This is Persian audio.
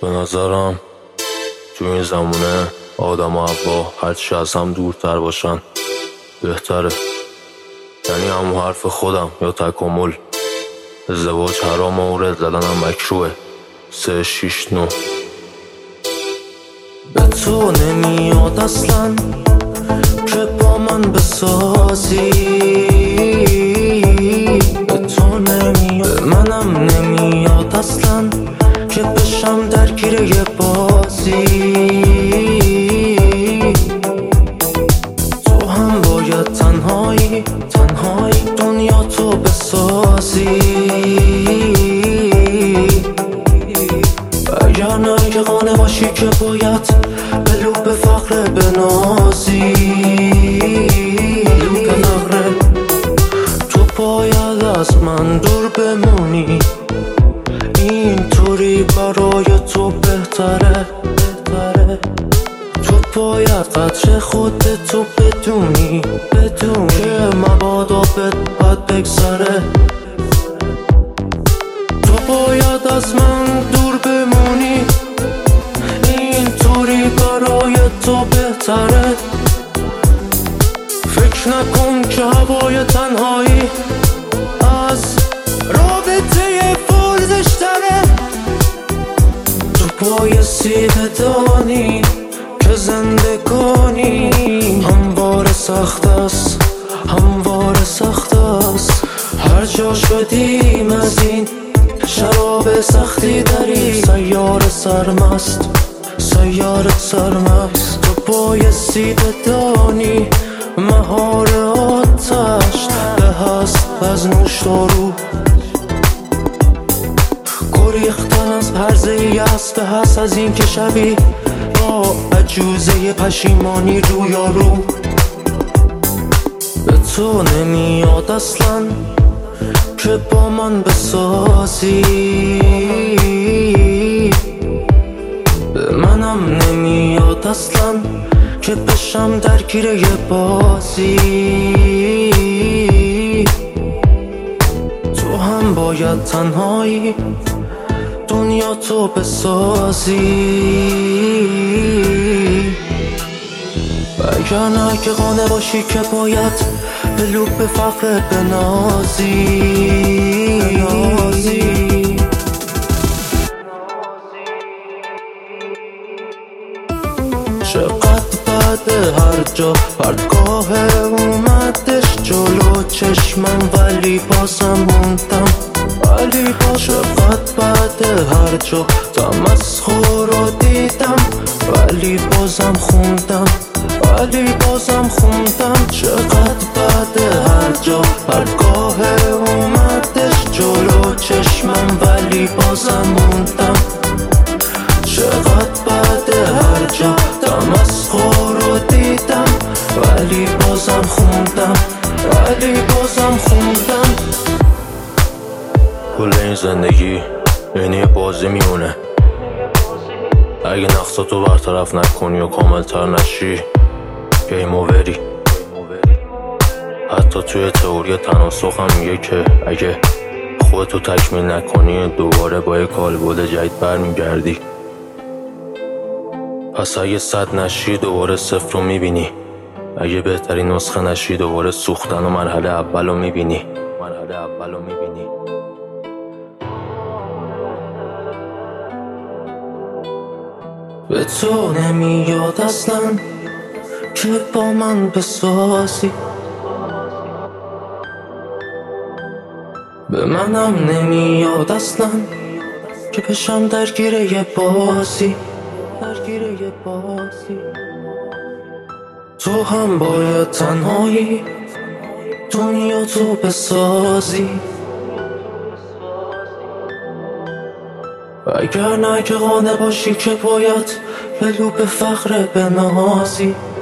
به نظرم تو این زمونه آدم و حوا هرچی از هم دورتر باشن بهتره. یعنی همون حرف خودم یا تکامل. ازدواج حرام و رد زدنم مکروه. 3 6 9 به تو نمیاد اصلا که با من بسازی، به تو نمیاد، به منم نمیاد اصلا که بشم درگیر یه بازی. تو هم باید تنهایی دنیا تو بسازی. اگر نه که قانه باشی که باید به لوب فقر بنازی. لوب فقر تو باید از من دور بمونی، اینطوری برای تو بهتره. تو باید قدر خودتو بدونی که مبادا بد بگذره. تو باید از من دور بمونی، اینطوری برای تو بهتره. فکر نکن که هوای تنهایی از رابطه فرزشتره. تو بایستی بدانی که زندگانی همواره سخت است، همواره سخت است. هر جا شدیم از این شراب سختی داری، سیاره سرمست، سیاره سرمست. تو بایستی بدانی مهار آتش به هست از نوشدارو. گریختن از هرزه‌ای است به هست از این که شبی با عجوزه پشیمانی رویارو. به تو نمیاد اصلا که با من بسازی، به منم نمیاد اصلا که بشم درگیر یه بازی. تو هم باید تنهایی دنیا تو بسازی. اگر نه که قانه باشی که باید به لوب فقر بنازی. چقدر بعد هر جا پرتگاه اومدش جلو چشمم، ولی بازم موندم. چقدر بعد هر جا تمسخر رو دیدم، ولی بازم خوندم. چقدر بعد هر جا پرتگاه اومدش جلو چشمم، ولی بازم موندم. چقدر بعد هر جا تمسخر رو دیدم، ولی بازم خوندم. کل این زندگی یعنی بازی میمونه. اگه نقصاتو برطرف نکنی و کاملتر نشی گیم اووری. حتی توی تئوری تناسخ هم میگه که اگه خودتو تکمیل نکنی دوباره با یک کالبد جدید برمیگردی. پس اگه 100 نشی دوباره 0 رو میبینی. اگه بهترین نسخه نشی دوباره سوختن و مرحله اول رو میبینی. به تو نمیاد اصلا که با من بسازی، به منم نمیاد اصلا که بشم درگیر یه بازی. تو هم باید تنهایی دنیا تو بسازی. اگر نه که قانه باشی که باید به لوب فقر بنازی.